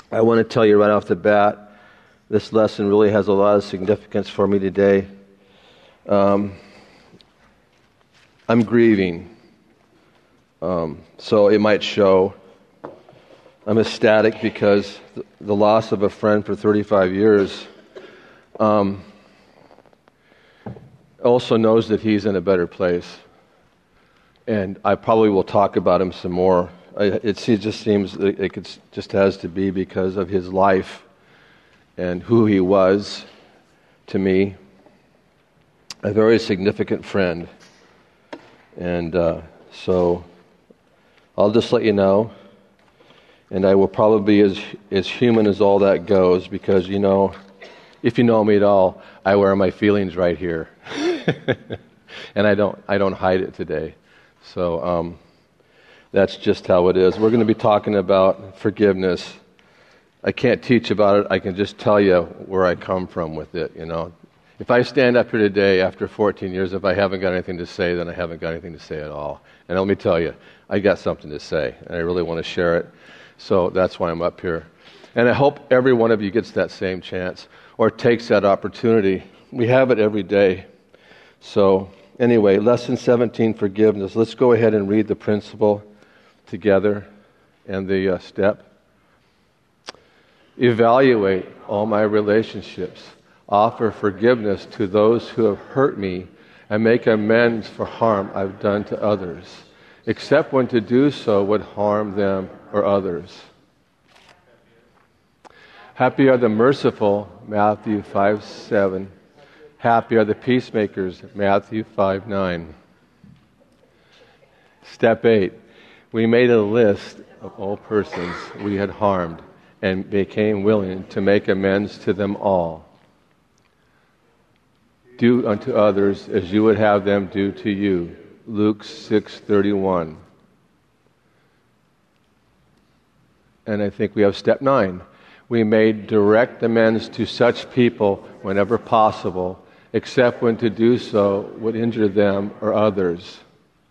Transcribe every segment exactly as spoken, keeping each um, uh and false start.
I want to tell you right off the bat, this lesson really has a lot of significance for me today. Um, I'm grieving, um, so it might show. I'm ecstatic because th- the loss of a friend for thirty-five years um, also knows that he's in a better place. And I probably will talk about him some more. I, it, it just seems that it could, just has to be because of his life and who he was to me. A very significant friend. And uh, so I'll just let you know. And I will probably be as, as human as all that goes because, you know, if you know me at all, I wear my feelings right here. And I don't I don't hide it today. So um, that's just how it is. We're going to be talking about forgiveness. I can't teach about it. I can just tell you where I come from with it, you know. If I stand up here today after fourteen years, if I haven't got anything to say, then I haven't got anything to say at all. And let me tell you, I got something to say, and I really want to share it. So that's why I'm up here. And I hope every one of you gets that same chance or takes that opportunity. We have it every day. So anyway, lesson seventeen, forgiveness. Let's go ahead and read the principle together and the uh, step. Evaluate all my relationships. Offer forgiveness to those who have hurt me and make amends for harm I've done to others, except when to do so would harm them or others. Happy are the merciful, Matthew five seven. Happy are the peacemakers, Matthew five nine. Step eight. We made a list of all persons we had harmed and became willing to make amends to them all. Do unto others as you would have them do to you. Luke six thirty-one. And I think we have step nine. We made direct amends to such people whenever possible, except when to do so would injure them or others.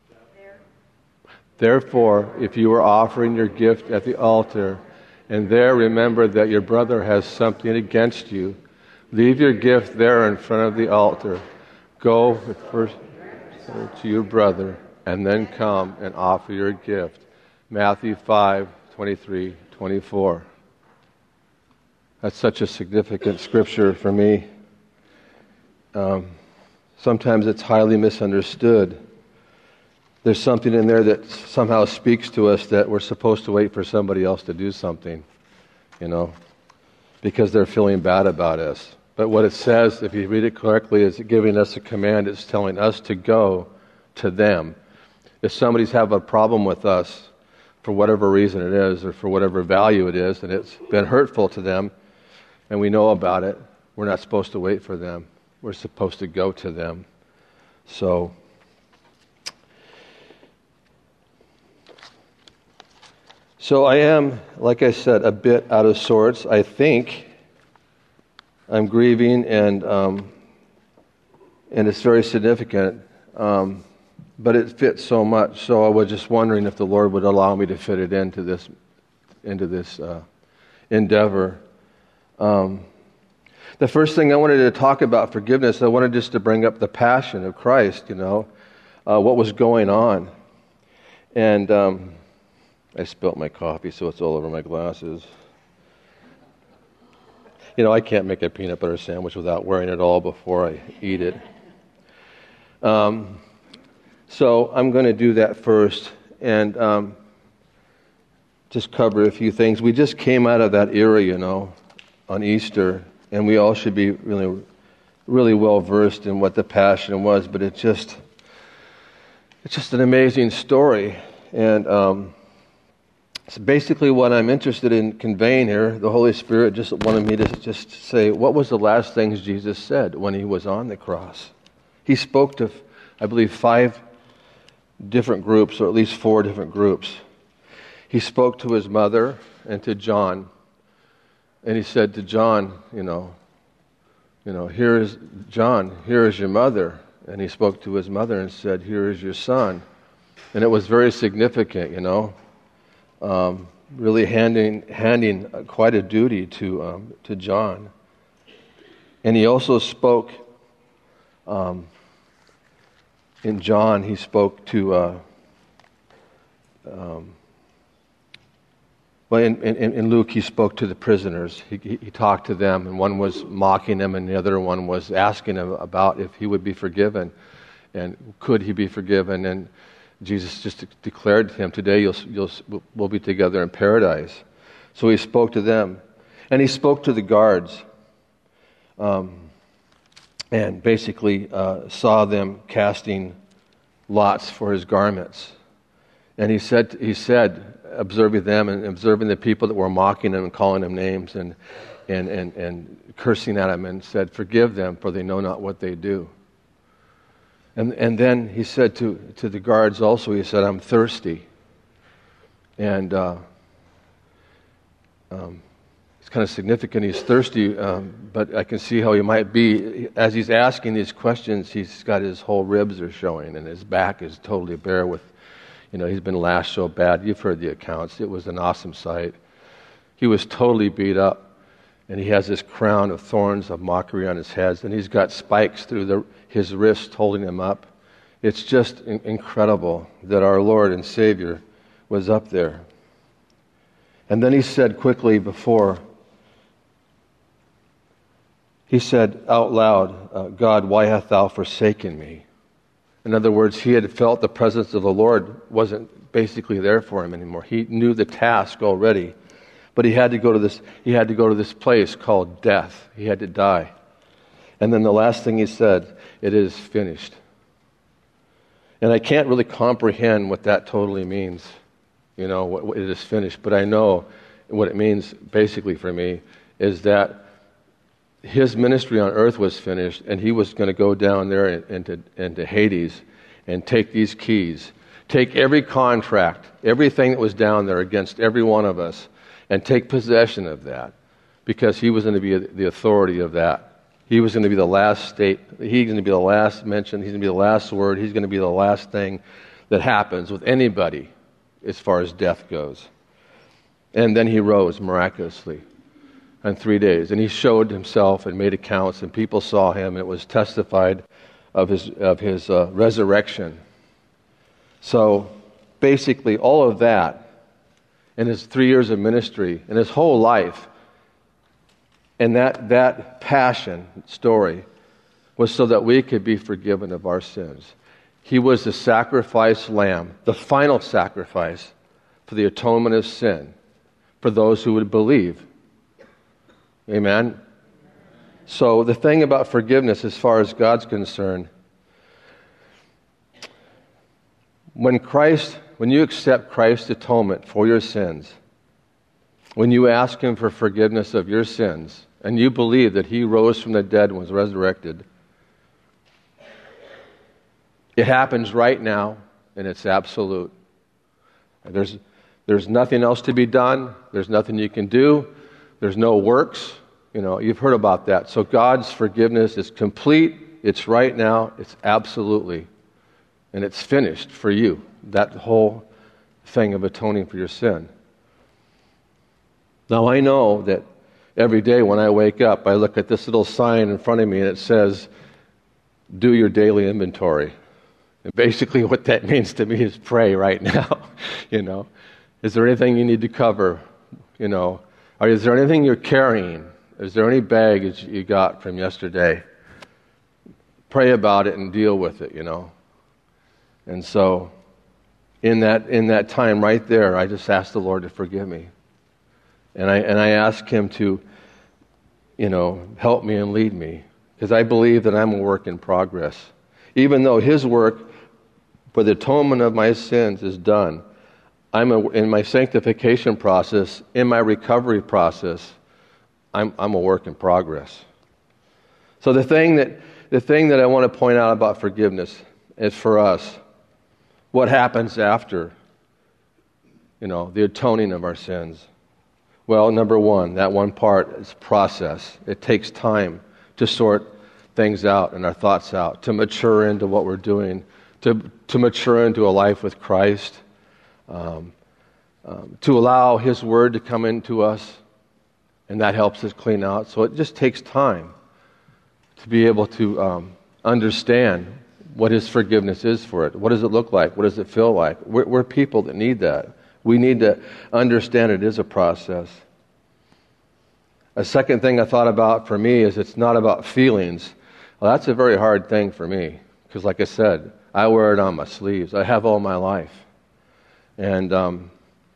Therefore, if you are offering your gift at the altar, and there remember that your brother has something against you, leave your gift there in front of the altar. Go first to your brother, and then come and offer your gift. Matthew five twenty-three twenty-four. That's such a significant scripture for me. Um, sometimes it's highly misunderstood. There's something in there that somehow speaks to us that we're supposed to wait for somebody else to do something, you know, because they're feeling bad about us. But what it says, if you read it correctly, is giving us a command. It's telling us to go to them. If somebody's having a problem with us, for whatever reason it is, or for whatever value it is, and it's been hurtful to them, and we know about it, we're not supposed to wait for them. We're supposed to go to them. So, so I am, like I said, a bit out of sorts. I think I'm grieving, and um, and it's very significant. Um, but it fits so much. So I was just wondering if the Lord would allow me to fit it into this into this uh, endeavor. Um, the first thing I wanted to talk about forgiveness, I wanted just to bring up the passion of Christ, you know, uh, what was going on. And um, I spilt my coffee, so it's all over my glasses. You know, I can't make a peanut butter sandwich without wearing it all before I eat it. Um, so I'm going to do that first and um, just cover a few things. We just came out of that era, you know, on Easter, and we all should be really, really well versed in what the Passion was. But it's just, it's just an amazing story, and um, it's basically what I'm interested in conveying here. The Holy Spirit just wanted me to just say, what was the last things Jesus said when he was on the cross? He spoke to, I believe, five different groups, or at least four different groups. He spoke to his mother and to John. And he said to John, you know, you know, here is John, here is your mother. And he spoke to his mother and said, here is your son. And it was very significant, you know. Um, really handing handing quite a duty to um, to John. And he also spoke, um, in John, he spoke to, uh, um, well, in, in, in Luke, he spoke to the prisoners. He, he, he talked to them, and one was mocking him, and the other one was asking him about if he would be forgiven, and could he be forgiven. And Jesus just declared to him, today you'll, you'll, we'll be together in paradise. So he spoke to them. And he spoke to the guards. Um, and basically uh, saw them casting lots for his garments. And he said, he said, observing them and observing the people that were mocking him and calling him names and, and, and, and cursing at him, and said, forgive them, for they know not what they do. And, and then he said to, to the guards also, he said, I'm thirsty. And uh, um, it's kind of significant. He's thirsty, um, but I can see how he might be. As he's asking these questions, he's got his whole ribs are showing, and his back is totally bare with, you know, he's been lashed so bad. You've heard the accounts. It was an awesome sight. He was totally beat up, and he has this crown of thorns of mockery on his head, and he's got spikes through the, his wrist holding him up. It's just in- incredible that our Lord and Savior was up there. And then he said quickly before, he said out loud, uh, God, why hast thou forsaken me? In other words, he had felt the presence of the Lord wasn't basically there for him anymore. He knew the task already, but he had to go to this. He had to go to this place called death. He had to die. And then the last thing he said, it is finished. And I can't really comprehend what that totally means. You know, what, what it is finished. But I know what it means basically for me is that his ministry on earth was finished, and he was going to go down there into, into Hades and take these keys, take every contract, everything that was down there against every one of us, and take possession of that, because he was going to be the authority of that. He was going to be the last state, he's going to be the last mention, he's going to be the last word, he's going to be the last thing that happens with anybody as far as death goes. And then he rose miraculously in three days. And he showed himself and made accounts, and people saw him, and it was testified of his of his uh, resurrection. So basically all of that in his three years of ministry, in his whole life, and that, that passion story was so that we could be forgiven of our sins. He was the sacrifice lamb, the final sacrifice for the atonement of sin for those who would believe. Amen? So the thing about forgiveness as far as God's concerned, when Christ, when you accept Christ's atonement for your sins, when you ask Him for forgiveness of your sins, and you believe that He rose from the dead and was resurrected, it happens right now, and it's absolute. There's, there's nothing else to be done. There's nothing you can do. There's no works. You know, you've heard about that. So God's forgiveness is complete. It's right now. It's absolutely. And it's finished for you. That whole thing of atoning for your sin. Now I know that every day when I wake up, I look at this little sign in front of me and it says, do your daily inventory. And basically what that means to me is pray right now. You know, is there anything you need to cover? You know, or is there anything you're carrying? Is there any baggage you got from yesterday? Pray about it and deal with it, you know. And so in that in that time right there, I just asked the Lord to forgive me. And I and I ask Him to, you know, help me and lead me. Because I believe that I'm a work in progress. Even though His work for the atonement of my sins is done, I'm a, in my sanctification process, in my recovery process, I'm I'm a work in progress. So the thing that the thing that I want to point out about forgiveness is for us, what happens after, you know, the atoning of our sins. Well, number one, that one part is process. It takes time to sort things out and our thoughts out, to mature into what we're doing, to to mature into a life with Christ. Um, um, to allow His Word to come into us, and that helps us clean out. So it just takes time to be able to um, understand what His forgiveness is for it. What does it look like? What does it feel like? We're, we're people that need that. We need to understand it is a process. A second thing I thought about for me is it's not about feelings. Well, that's a very hard thing for me because, like I said, I wear it on my sleeves. I have all my life. And um,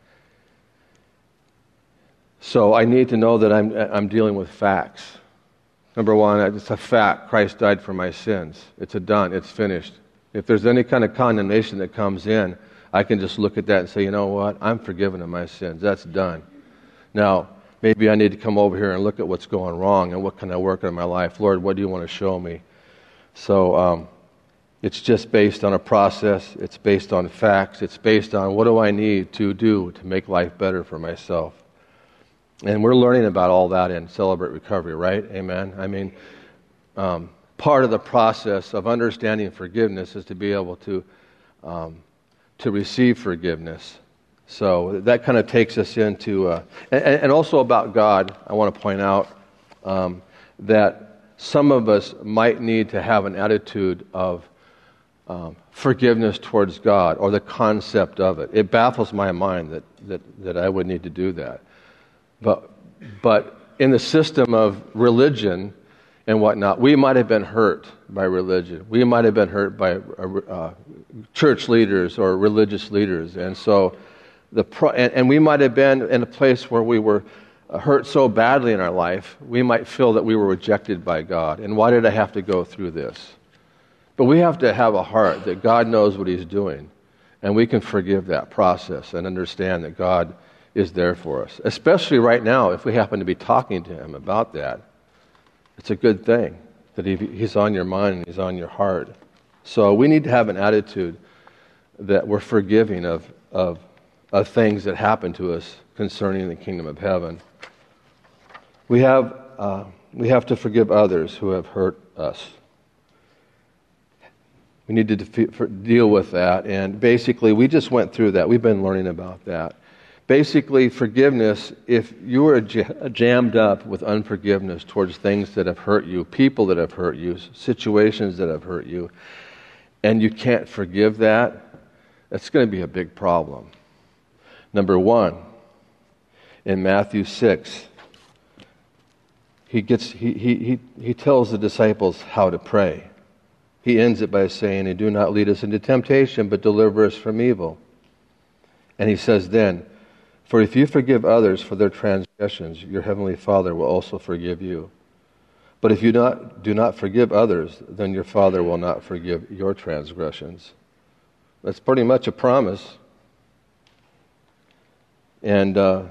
so I need to know that I'm, I'm dealing with facts. Number one, it's a fact. Christ died for my sins. It's a done. It's finished. If there's any kind of condemnation that comes in, I can just look at that and say, you know what? I'm forgiven of my sins. That's done. Now, maybe I need to come over here and look at what's going wrong and what can I work on in my life. Lord, what do you want to show me? So um, it's just based on a process. It's based on facts. It's based on what do I need to do to make life better for myself. And we're learning about all that in Celebrate Recovery, right? Amen. I mean, um, part of the process of understanding forgiveness is to be able to um, to receive forgiveness. So that kind of takes us into, uh, and, and also about God, I want to point out um, that some of us might need to have an attitude of um, forgiveness towards God, or the concept of it. It baffles my mind that, that, that I would need to do that. But but in the system of religion and whatnot, we might have been hurt by religion. We might have been hurt by uh, church leaders or religious leaders, and so the pro- and, and we might have been in a place where we were hurt so badly in our life, we might feel that we were rejected by God. And why did I have to go through this? But we have to have a heart that God knows what He's doing, and we can forgive that process and understand that God is there for us. Especially right now, if we happen to be talking to Him about that, it's a good thing that he, He's on your mind and He's on your heart. So we need to have an attitude that we're forgiving of, of, of things that happen to us concerning the kingdom of heaven. We have, uh, we have to forgive others who have hurt us. We need to defe- deal with that, and basically we just went through that. We've been learning about that. Basically, forgiveness, if you are jammed up with unforgiveness towards things that have hurt you, people that have hurt you, situations that have hurt you, and you can't forgive that, that's going to be a big problem. Number one, in Matthew six, he gets he he he, he tells the disciples how to pray. He ends it by saying, "And do not lead us into temptation, but deliver us from evil." And he says then, "For if you forgive others for their transgressions, your heavenly Father will also forgive you. But if you not, do not forgive others, then your Father will not forgive your transgressions." That's pretty much a promise. And uh,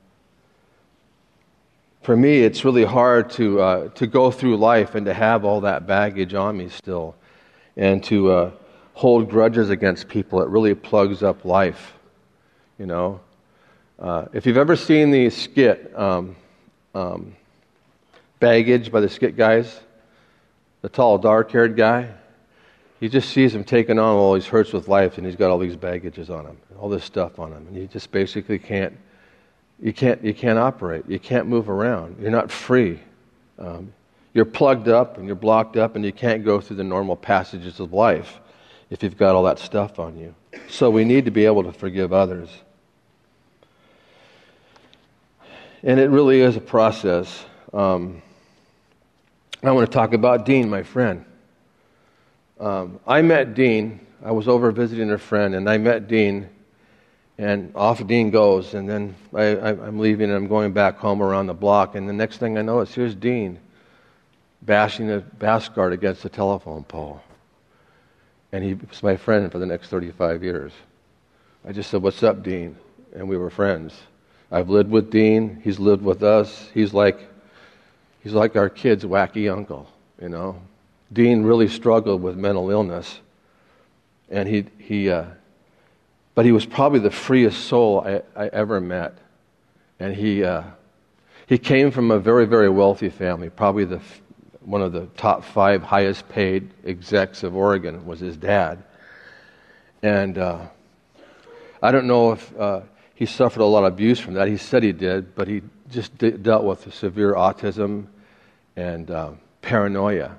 for me, it's really hard to uh, to go through life and to have all that baggage on me still, and to uh, hold grudges against people. It really plugs up life, you know. Uh, if you've ever seen the skit, um, um, Baggage by the Skit Guys, the tall, dark-haired guy, he just sees him taking on all these hurts with life, and he's got all these baggages on him, all this stuff on him, and he just basically can't, you can't, you can't operate, you can't move around, you're not free. Um, you're plugged up and you're blocked up, and you can't go through the normal passages of life if you've got all that stuff on you. So we need to be able to forgive others. And it really is a process. Um, I want to talk about Dean, my friend. Um, I met Dean. I was over visiting a friend, and I met Dean, and off Dean goes, and then I, I, I'm leaving, and I'm going back home around the block, and the next thing I know is here's Dean bashing a bass guard against the telephone pole. And he was my friend for the next thirty-five years. I just said, "What's up, Dean?" And we were friends. I've lived with Dean. He's lived with us. He's like, he's like our kid's wacky uncle, you know. Dean really struggled with mental illness, and he he, uh, but he was probably the freest soul I, I ever met. And he uh, he came from a very very wealthy family. Probably the one of the top five highest paid execs of Oregon was his dad. And uh, I don't know if. Uh, he suffered a lot of abuse from that. He said he did, but he just de- dealt with severe autism and um, paranoia.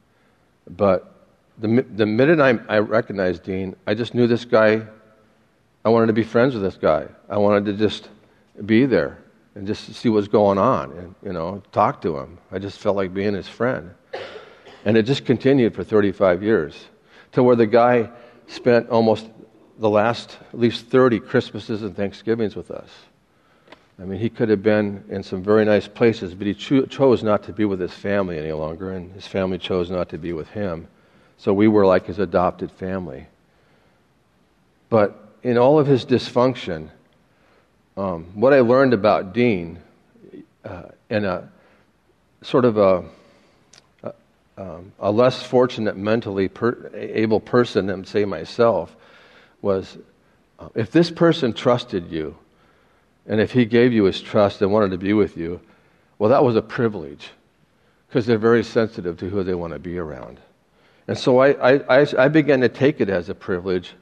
But the the minute I, I recognized Dean, I just knew this guy. I wanted to be friends with this guy. I wanted to just be there and just see what's going on and, you know, talk to him. I just felt like being his friend. And it just continued for thirty-five years to where the guy spent almost the last at least thirty Christmases and Thanksgivings with us. I mean, he could have been in some very nice places, but he cho- chose not to be with his family any longer, and his family chose not to be with him. So we were like his adopted family. But in all of his dysfunction, um, what I learned about Dean, uh, and a sort of a, a, um, a less fortunate mentally per, able person than, say, myself, was uh, if this person trusted you, and if he gave you his trust and wanted to be with you, well, that was a privilege, because they're very sensitive to who they want to be around. And so I, I, I, I began to take it as a privilege.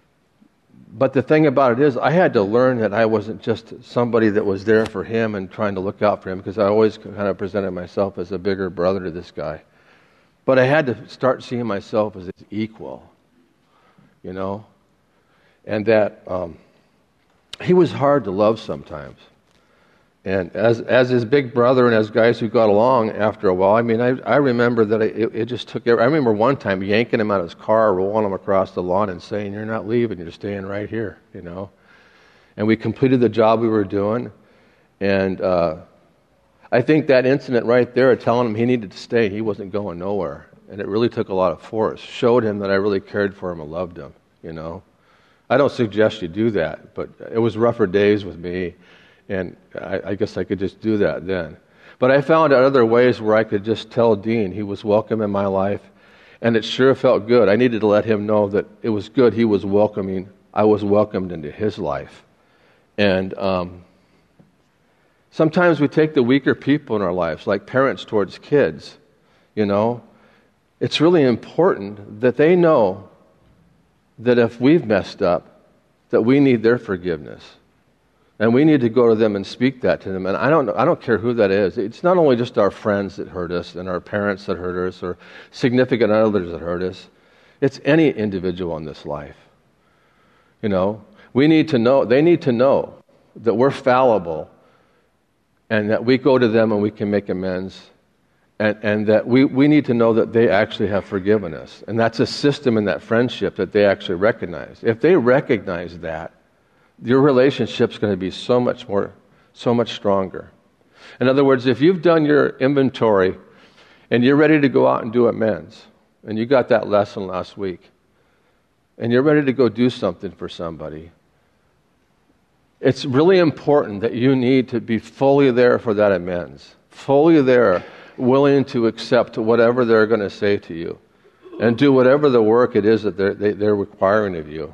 But the thing about it is, I had to learn that I wasn't just somebody that was there for him and trying to look out for him, because I always kind of presented myself as a bigger brother to this guy. But I had to start seeing myself as his equal, you know, and that um, he was hard to love sometimes. And as as his big brother and as guys who got along after a while, I mean, I I remember that it, it just took, I remember one time yanking him out of his car, rolling him across the lawn and saying, "You're not leaving, you're staying right here," you know. And we completed the job we were doing. And uh, I think that incident right there, telling him he needed to stay, he wasn't going nowhere. And it really took a lot of force, showed him that I really cared for him and loved him, you know. I don't suggest you do that, but it was rougher days with me. And I, I guess I could just do that then. But I found other ways where I could just tell Dean he was welcome in my life, and it sure felt good. I needed to let him know that it was good he was welcoming. I was welcomed into his life. And um, sometimes we take the weaker people in our lives, like parents towards kids, you know. It's really important that they know that if we've messed up, that we need their forgiveness. And we need to go to them and speak that to them. And I don't I don't care who that is. It's not only just our friends that hurt us and our parents that hurt us or significant others that hurt us. It's any individual in this life. You know, we need to know, they need to know that we're fallible and that we go to them and we can make amends. And, and that we, we need to know that they actually have forgiven us. And that's a system in that friendship that they actually recognize. If they recognize that, your relationship's going to be so much more, so much stronger. In other words, if you've done your inventory and you're ready to go out and do amends, and you got that lesson last week, and you're ready to go do something for somebody, it's really important that you need to be fully there for that amends, fully there, willing to accept whatever they're going to say to you, and do whatever the work it is that they're, they, they're requiring of you.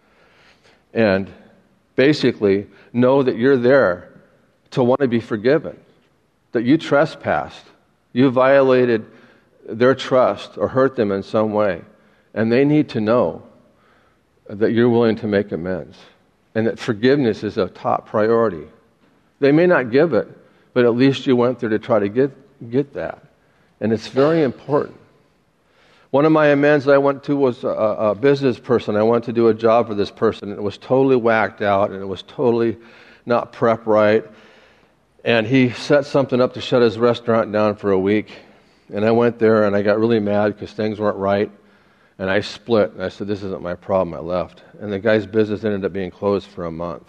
And basically, know that you're there to want to be forgiven, that you trespassed, you violated their trust or hurt them in some way, and they need to know that you're willing to make amends, and that forgiveness is a top priority. They may not give it, but at least you went there to try to get, get that, and it's very important. One of my amends I went to was a, a business person. I went to do a job for this person, and it was totally whacked out, and it was totally not prepped right. And he set something up to shut his restaurant down for a week. And I went there, and I got really mad because things weren't right. And I split, and I said, "This isn't my problem." I left. And the guy's business ended up being closed for a month.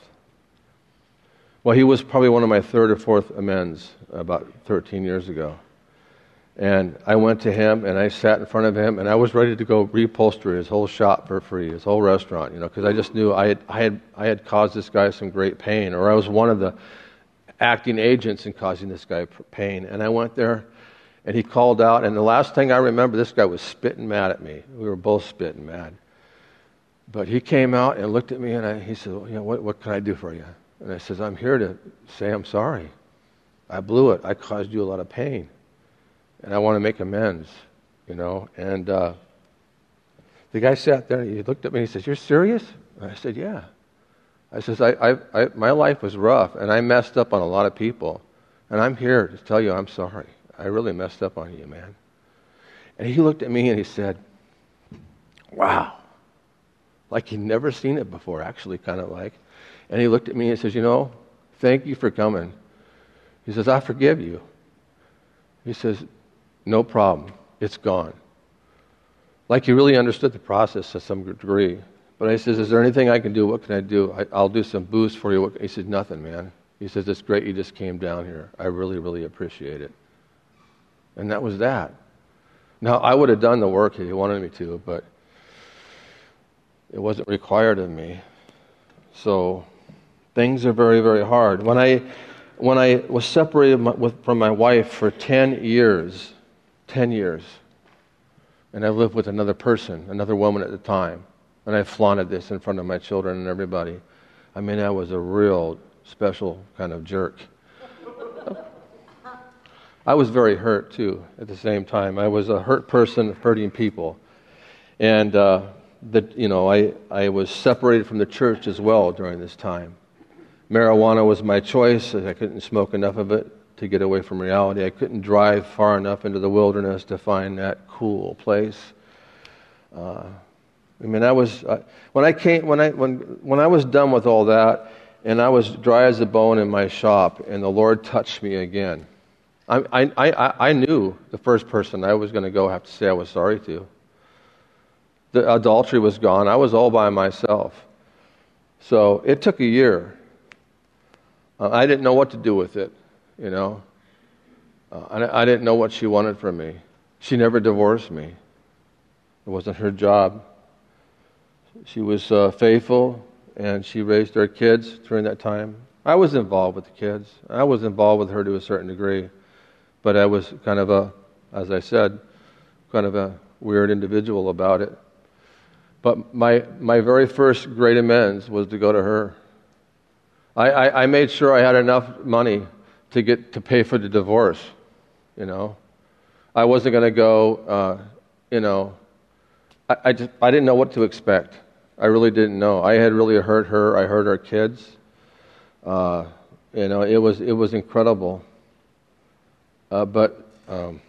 Well, he was probably one of my third or fourth amends about thirteen years ago. And I went to him, and I sat in front of him, and I was ready to go reupholster his whole shop for free, his whole restaurant, you know, because I just knew I had, I had I had caused this guy some great pain, or I was one of the acting agents in causing this guy pain. And I went there, and he called out, and the last thing I remember, this guy was spitting mad at me. We were both spitting mad. But he came out and looked at me, and I, he said, "Well, you know, what, what can I do for you?" And I said, "I'm here to say I'm sorry. I blew it. I caused you a lot of pain. And I want to make amends," you know. And uh, the guy sat there, and he looked at me, and he says, "You're serious?" And I said, "Yeah." I says, I, I, I, my life was rough, and I messed up on a lot of people. And I'm here to tell you I'm sorry. I really messed up on you, man. And he looked at me and he said, wow. Like he'd never seen it before, actually, kind of like. And he looked at me and he says, you know, thank you for coming. He says, I forgive you. He says, no problem. It's gone. Like he really understood the process to some degree. But I says, is there anything I can do? What can I do? I, I'll do some boost for you. What? He says, nothing, man. He says, it's great you just came down here. I really, really appreciate it. And that was that. Now, I would have done the work if he wanted me to, but it wasn't required of me. So things are very, very hard. When I when I was separated my, with, from my wife for ten years, ten years, and I lived with another person, another woman at the time, and I flaunted this in front of my children and everybody. I mean, I was a real special kind of jerk. I was very hurt, too, at the same time. I was a hurt person hurting people. And, uh, the, you know, I, I was separated from the church as well during this time. Marijuana was my choice. I couldn't smoke enough of it to get away from reality. I couldn't drive far enough into the wilderness to find that cool place. Uh, I mean, I was uh, when I came when I when when I was done with all that, and I was dry as a bone in my shop, and the Lord touched me again. I, I, I, I knew the first person I was going to go have to say I was sorry to. The adultery was gone. I was all by myself. So it took a year. Uh, I didn't know what to do with it, you know. Uh, I, I didn't know what she wanted from me. She never divorced me. It wasn't her job. She was uh, faithful, and she raised our kids during that time. I was involved with the kids. I was involved with her to a certain degree. But I was kind of a, as I said, kind of a weird individual about it. But my my very first great amends was to go to her. I, I, I made sure I had enough money to get to pay for the divorce, you know. I wasn't going to go, uh, you know, I, I, just, I didn't know what to expect. I really didn't know. I had really hurt her. I hurt our kids. Uh, you know, it was it was incredible. Uh, but um,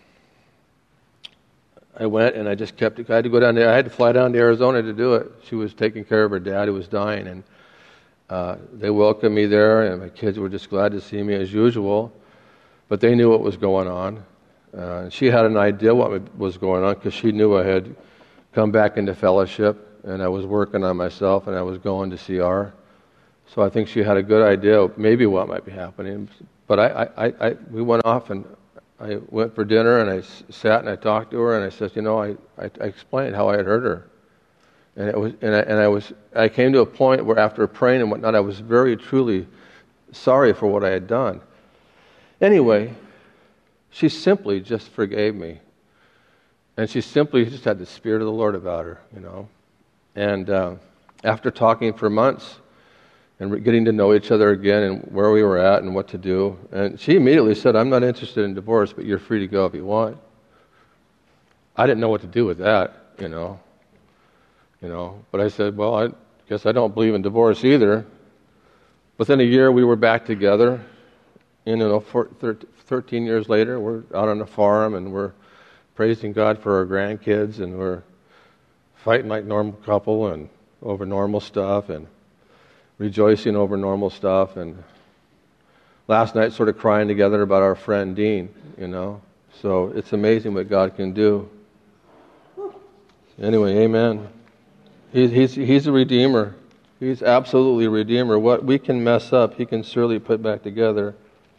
I went and I just kept it. I had to go down there. I had to fly down to Arizona to do it. She was taking care of her dad who was dying, and uh, they welcomed me there, and my kids were just glad to see me as usual. But they knew what was going on. Uh, she had an idea what was going on because she knew I had come back into fellowship, and I was working on myself, and I was going to C R. So I think she had a good idea of maybe what might be happening. But I, I, I we went off and I went for dinner, and I s- sat and I talked to her, and I said, you know, I, I, I explained how I had hurt her, and it was, and I, and I was, I came to a point where after praying and whatnot, I was very truly sorry for what I had done. Anyway, she simply just forgave me, and she simply just had the Spirit of the Lord about her, you know. And uh, after talking for months and getting to know each other again and where we were at and what to do. And she immediately said, I'm not interested in divorce, but you're free to go if you want. I didn't know what to do with that, you know. You know, but I said, well, I guess I don't believe in divorce either. Within a year, we were back together. You know, for thirteen years later, we're out on the farm, and we're praising God for our grandkids, and we're fighting like normal couple and over normal stuff, and rejoicing over normal stuff, and last night sort of crying together about our friend Dean, you know. So it's amazing what God can do. Anyway, amen. He's he's he's a redeemer. He's absolutely a redeemer. What we can mess up, he can surely put back together.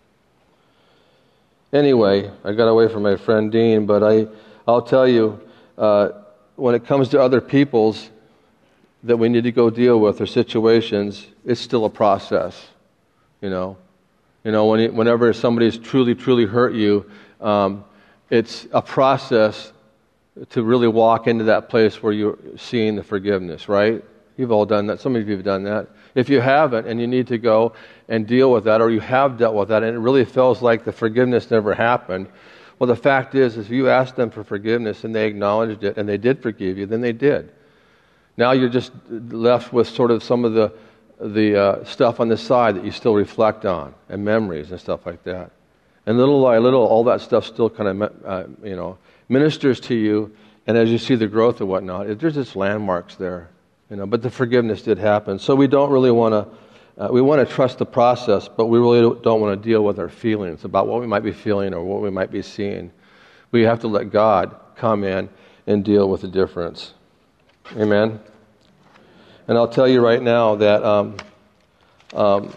Anyway, I got away from my friend Dean, but I I'll tell you, uh, when it comes to other people's that we need to go deal with or situations, it's still a process, you know. You know, when you, whenever somebody's truly, truly hurt you, um, it's a process to really walk into that place where you're seeing the forgiveness, right? You've all done that. Some of you have done that. If you haven't and you need to go and deal with that, or you have dealt with that and it really feels like the forgiveness never happened, well, the fact is, if you asked them for forgiveness and they acknowledged it and they did forgive you, then they did. Now you're just left with sort of some of the the uh, stuff on the side that you still reflect on, and memories and stuff like that. And little by little, all that stuff still kind of, uh, you know, ministers to you. And as you see the growth and whatnot, it, there's just landmarks there, you know. But the forgiveness did happen. So we don't really want to, uh, we want to trust the process, but we really don't want to deal with our feelings about what we might be feeling or what we might be seeing. We have to let God come in and deal with the difference. Amen. And I'll tell you right now that um, um,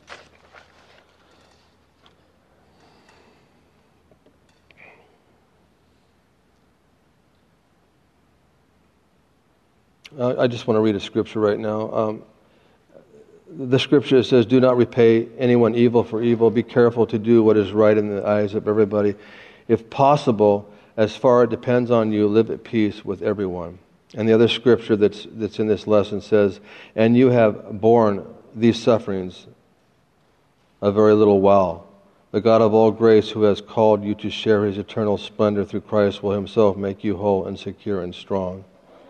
I just want to read a scripture right now. Um, the scripture says, "Do not repay anyone evil for evil. Be careful to do what is right in the eyes of everybody. If possible, as far as it depends on you, live at peace with everyone." And the other scripture that's that's in this lesson says, "And you have borne these sufferings a very little while. The God of all grace, who has called you to share His eternal splendor through Christ, will Himself make you whole and secure and strong."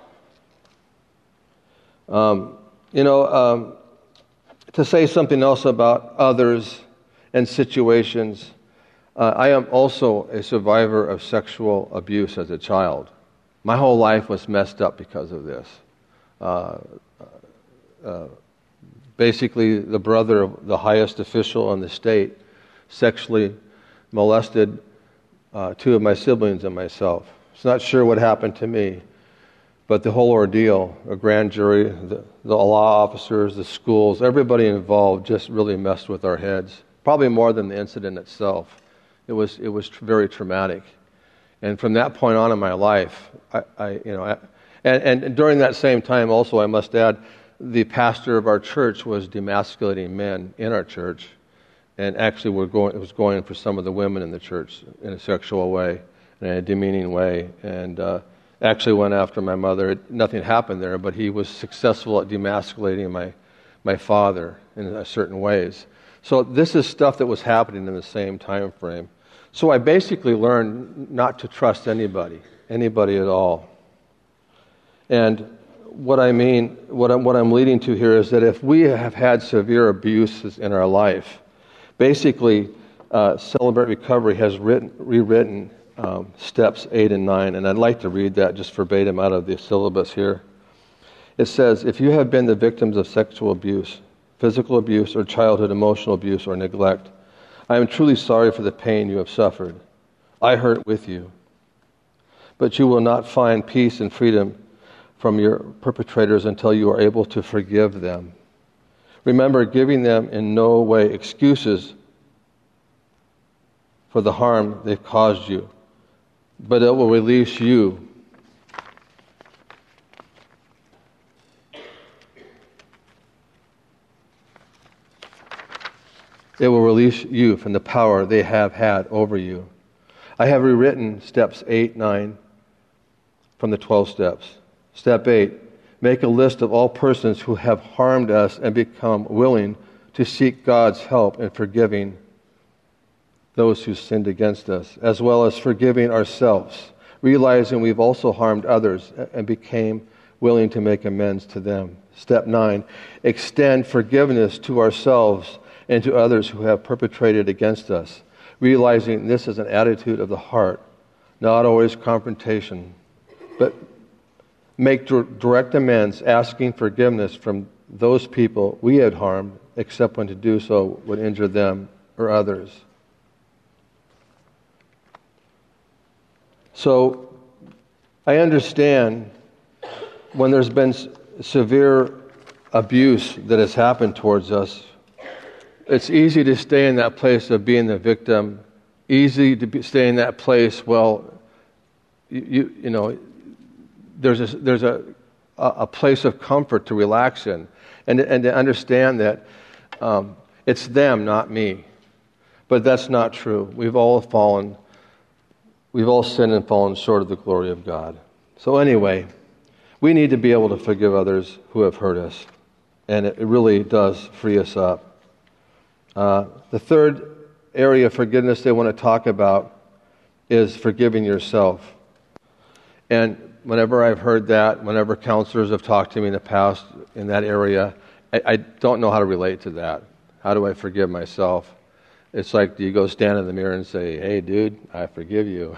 Um, you know, um, to say something else about others and situations, uh, I am also a survivor of sexual abuse as a child. My whole life was messed up because of this. Uh, uh, basically, the brother of the highest official in the state sexually molested uh, two of my siblings and myself. It's not sure what happened to me, but the whole ordeal, a grand jury, the, the law officers, the schools, everybody involved just really messed with our heads. Probably more than the incident itself. It was it was tr- very traumatic. And from that point on in my life, I, I you know, I, and, and during that same time also, I must add, the pastor of our church was demasculating men in our church, and actually were going, was going for some of the women in the church in a sexual way, in a demeaning way, and uh, actually went after my mother. It, nothing happened there, but he was successful at demasculating my my father in certain ways. So this is stuff that was happening in the same time frame. So I basically learned not to trust anybody, anybody at all. And what I mean, what I'm, what I'm leading to here is that if we have had severe abuses in our life, basically uh, Celebrate Recovery has written, rewritten um, steps eight and nine, and I'd like to read that just verbatim out of the syllabus here. It says, "If you have been the victims of sexual abuse, physical abuse, or childhood emotional abuse or neglect, I am truly sorry for the pain you have suffered. I hurt with you. But you will not find peace and freedom from your perpetrators until you are able to forgive them. Remember, giving them in no way excuses for the harm they've caused you, but it will release you It will release you from the power they have had over you. I have rewritten steps eight, nine from the twelve steps. Step eight, make a list of all persons who have harmed us and become willing to seek God's help in forgiving those who sinned against us, as well as forgiving ourselves, realizing we've also harmed others and became willing to make amends to them. Step nine, extend forgiveness to ourselves and to others who have perpetrated against us, realizing this is an attitude of the heart, not always confrontation, but make direct amends, asking forgiveness from those people we had harmed, except when to do so would injure them or others. So, I understand when there's been severe abuse that has happened towards us, it's easy to stay in that place of being the victim, easy to be, stay in that place, well, you you know, there's a, there's a, a place of comfort to relax in, and, and to understand that um, it's them, not me. But that's not true. We've all fallen, we've all sinned and fallen short of the glory of God. So anyway, we need to be able to forgive others who have hurt us, and it really does free us up. Uh, the third area of forgiveness they want to talk about is forgiving yourself. And whenever I've heard that, whenever counselors have talked to me in the past in that area, I, I don't know how to relate to that. How do I forgive myself? It's like, do you go stand in the mirror and say, hey, dude, I forgive you?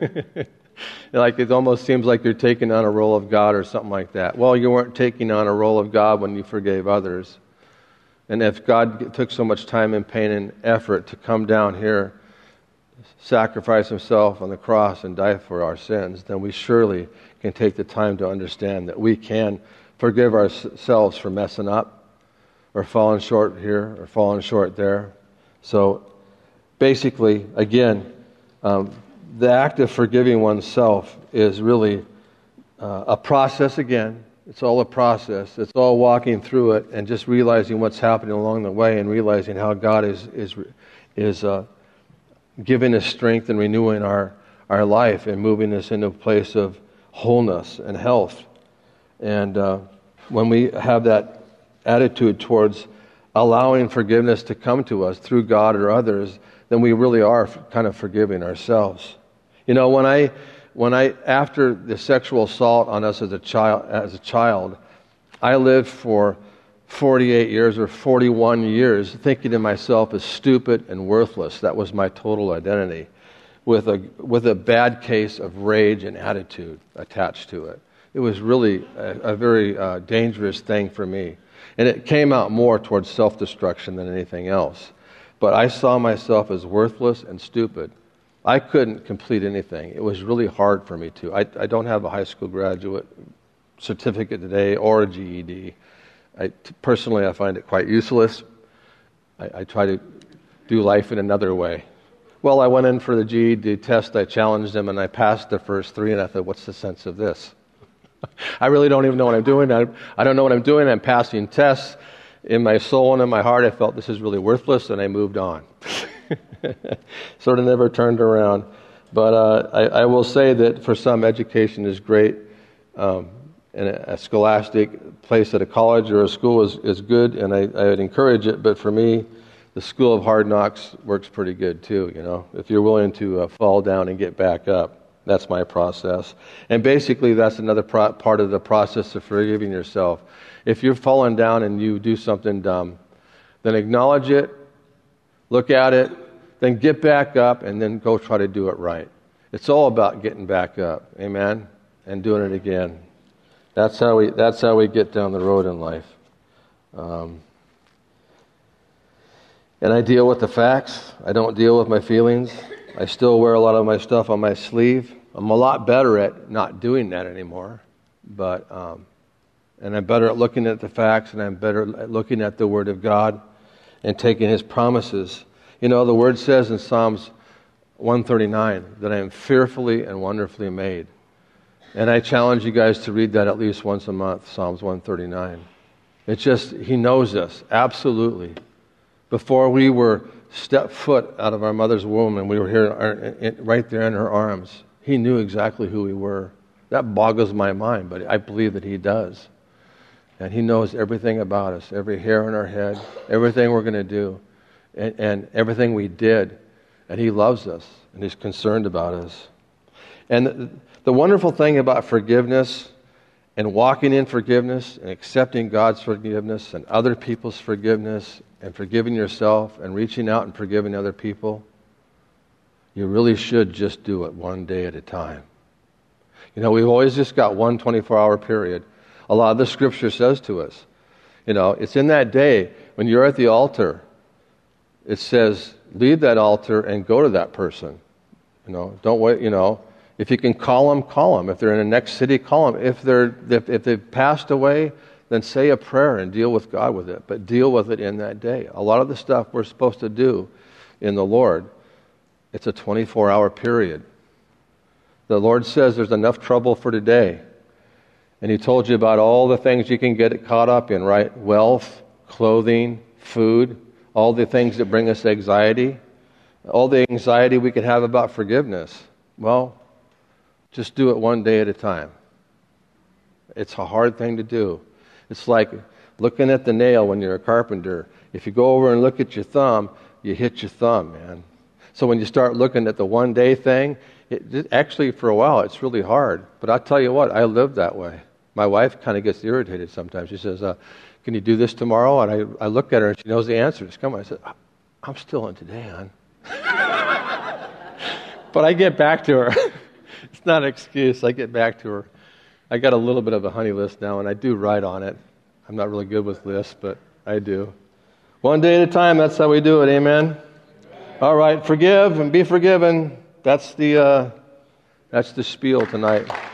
Like, it almost seems like you're taking on a role of God or something like that. Well, you weren't taking on a role of God when you forgave others. And if God took so much time and pain and effort to come down here, sacrifice himself on the cross and die for our sins, then we surely can take the time to understand that we can forgive ourselves for messing up or falling short here or falling short there. So basically, again, um, the act of forgiving oneself is really uh, a process again. It's all a process. It's all walking through it and just realizing what's happening along the way and realizing how God is is is uh, giving us strength and renewing our, our life and moving us into a place of wholeness and health. And uh, when we have that attitude towards allowing forgiveness to come to us through God or others, then we really are kind of forgiving ourselves. You know, when I, when I, after the sexual assault on us as a child, as a child, I lived for forty-eight years or forty-one years thinking of myself as stupid and worthless. That was my total identity, with a with a bad case of rage and attitude attached to it. It was really a, a very uh, dangerous thing for me, and it came out more towards self-destruction than anything else. But I saw myself as worthless and stupid. I couldn't complete anything. It was really hard for me to. I, I don't have a high school graduate certificate today or a G E D. I, personally, I find it quite useless. I, I try to do life in another way. Well, I went in for the G E D test. I challenged them, and I passed the first three, and I thought, what's the sense of this? I really don't even know what I'm doing. I, I don't know what I'm doing. I'm passing tests. In my soul and in my heart, I felt this is really worthless, and I moved on. Sort of never turned around. But uh, I, I will say that for some, education is great. Um, and a, a scholastic place at a college or a school is, is good, and I, I would encourage it. But for me, the school of hard knocks works pretty good too, you know. If you're willing to uh, fall down and get back up, that's my process. And basically, that's another pro- part of the process of forgiving yourself. If you're falling down and you do something dumb, then acknowledge it, look at it, then get back up, and then go try to do it right. It's all about getting back up, amen, and doing it again. That's how we. That's how we get down the road in life. Um, and I deal with the facts. I don't deal with my feelings. I still wear a lot of my stuff on my sleeve. I'm a lot better at not doing that anymore, but. Um, And I'm better at looking at the facts, and I'm better at looking at the Word of God and taking His promises. You know, the Word says in Psalms one thirty-nine that I am fearfully and wonderfully made. And I challenge you guys to read that at least once a month, Psalms one thirty-nine. It's just, He knows us, absolutely. Before we were stepped foot out of our mother's womb and we were here right there in her arms, He knew exactly who we were. That boggles my mind, but I believe that He does. And He knows everything about us, every hair on our head, everything we're going to do, and, and everything we did. And He loves us, and He's concerned about us. And the, the wonderful thing about forgiveness and walking in forgiveness and accepting God's forgiveness and other people's forgiveness and forgiving yourself and reaching out and forgiving other people, you really should just do it one day at a time. You know, we've always just got one twenty-four hour period. A lot of the Scripture says to us, you know, it's in that day when you're at the altar, it says, leave that altar and go to that person. You know, don't wait, you know. If you can call them, call them. If they're in the next city, call them. If they're if, if they've passed away, then say a prayer and deal with God with it. But deal with it in that day. A lot of the stuff we're supposed to do in the Lord, it's a twenty-four hour period. The Lord says there's enough trouble for today. And He told you about all the things you can get caught up in, right? Wealth, clothing, food, all the things that bring us anxiety, all the anxiety we could have about forgiveness. Well, just do it one day at a time. It's a hard thing to do. It's like looking at the nail when you're a carpenter. If you go over and look at your thumb, you hit your thumb, man. So when you start looking at the one day thing, it, actually for a while it's really hard. But I'll tell you what, I live that way. My wife kind of gets irritated sometimes. She says, uh, can you do this tomorrow? And I, I look at her and she knows the answer. Just come on. I said, I'm still in today, hon. But I get back to her. It's not an excuse. I get back to her. I got a little bit of a honey list now, and I do write on it. I'm not really good with lists, but I do. One day at a time, that's how we do it, amen? All right, forgive and be forgiven. That's the uh, that's the spiel tonight.